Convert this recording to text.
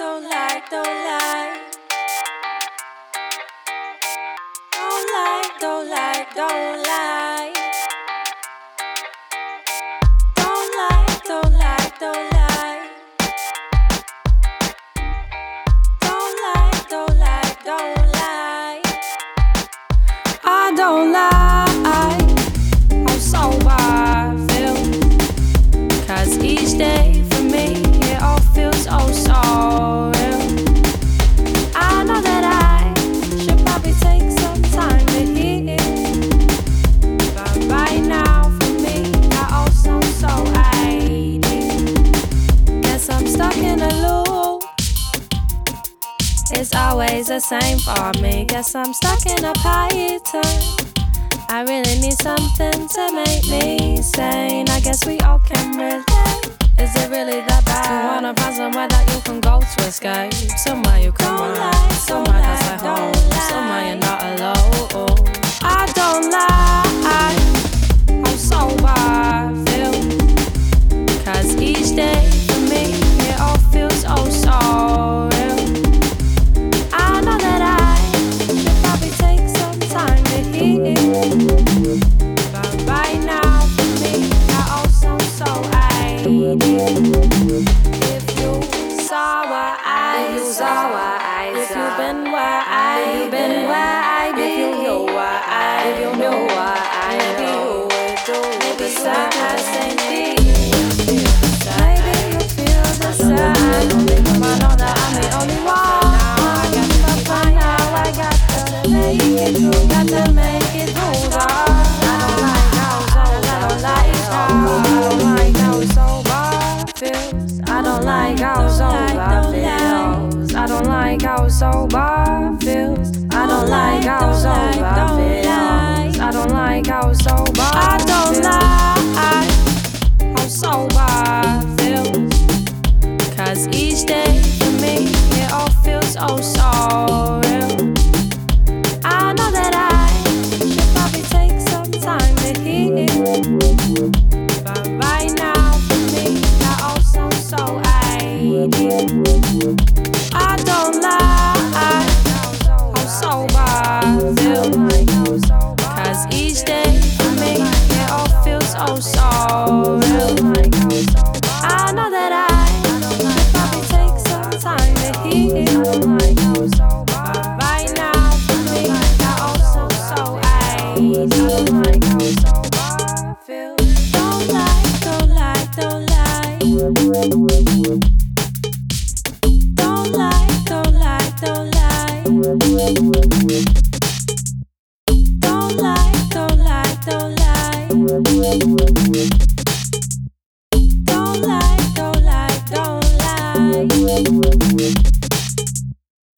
don't like, don't like. Don't like, don't like, don't like. Don't like, don't like, don't like. Don't like, don't like, don't like. I don't like how sober I feel, 'cause each day for me it all feels oh so real. I know that I should probably take some time to heal, but right now for me I all sound so ideal. Guess I'm stuck in a loop, it's always the same for me. Guess I'm stuck in a pattern. I really need something to make me sane. I guess we all can relate. Is it really that bad to wanna find somewhere that you can go to escape? Somewhere you can run, somewhere that's like home, somewhere you're not alone. I don't like how sober I feel, 'cause each day for me it all feels oh so real. I know that I should probably take some time to heal, but right now for me that all sounds so ideal. If you saw what I saw, if you've been where I've been, if you knew what I knew, maybe you would do the same thing. Maybe you feel the same. I know that I'm the only one. I got to find out, I got to make it through, got to make it through. I don't like how sober feels. I don't like how sober feels. I don't like how sober feels. I don't like how sober feels. I don't like how sober. I don't like how sober feels, 'cause each day for me it all feels oh so real. I know that I should probably take some time to heal, but right now for me that all sounds so ideal. I don't like how sober I feel, 'cause each day for me it all feels oh so real. I know that I should probably take some time to heal, but right now for me that all sounds so ideal. Don't like, don't like, don't like. Don't like, don't like, don't like. Don't like, don't like, don't like.